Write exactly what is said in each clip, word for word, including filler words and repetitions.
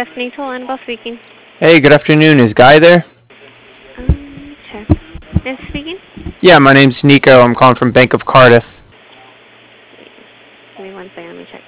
afternoon, Toll Annabelle speaking. Hey, good afternoon. Is Guy there? Um, check. Is speaking? Yeah, my name's Nico. I'm calling from Bank of Cardiff. Give me one second, let me check.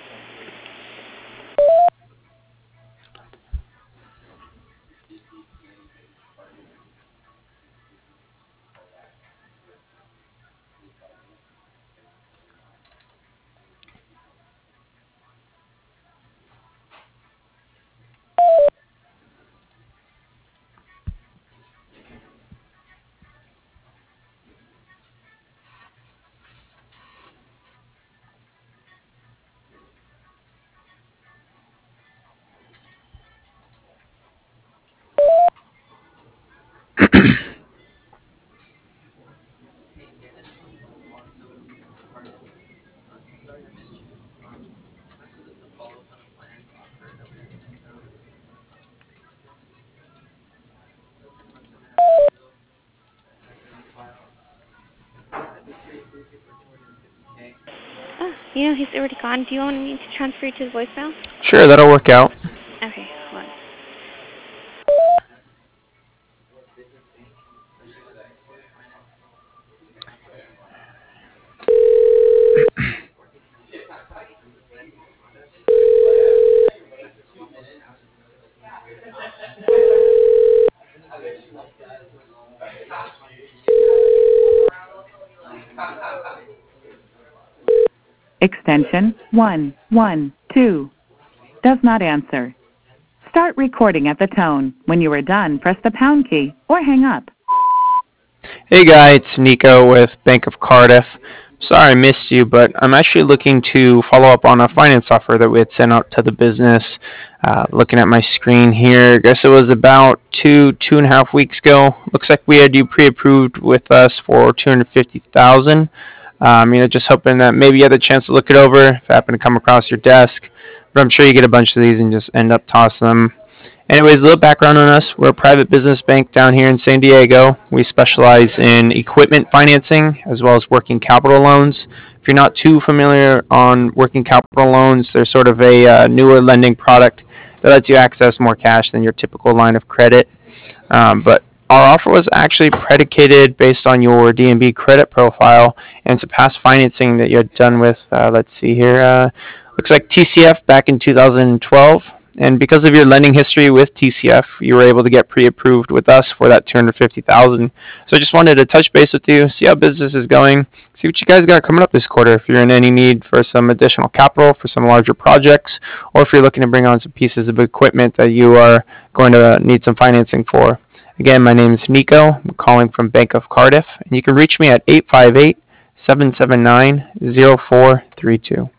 Oh, you know, he's already gone. Do you want me to transfer you to his voicemail? Sure, that'll work out. Okay, hold on. Extension one one two. Does not answer. Start recording at the tone. When you are done, press the pound key or hang up. Hey, Guy, it's Nico with Bank of Cardiff. Sorry I missed you, but I'm actually looking to follow up on a finance offer that we had sent out to the business. Uh, looking at my screen here, I guess it was about two, two and a half weeks ago. Looks like we had you pre-approved with us for two hundred fifty thousand dollars. Um, you know, just hoping that maybe you had the chance to look it over if it happened to come across your desk. But I'm sure you get a bunch of these and just end up tossing them. Anyways, a little background on us. We're a private business bank down here in San Diego. We specialize in equipment financing as well as working capital loans. If you're not too familiar on working capital loans, they're sort of a uh, newer lending product that lets you access more cash than your typical line of credit. Um, but our offer was actually predicated based on your D N B credit profile and some past financing that you had done with, uh, let's see here, uh, looks like T C F back in two thousand twelve. And because of your lending history with T C F, you were able to get pre-approved with us for that two hundred fifty thousand dollars. So I just wanted to touch base with you, see how business is going, see what you guys got coming up this quarter. If you're in any need for some additional capital for some larger projects, or if you're looking to bring on some pieces of equipment that you are going to need some financing for. Again, my name is Nico. I'm calling from Bank of Cardiff, and you can reach me at eight five eight, seven seven nine, zero four three two.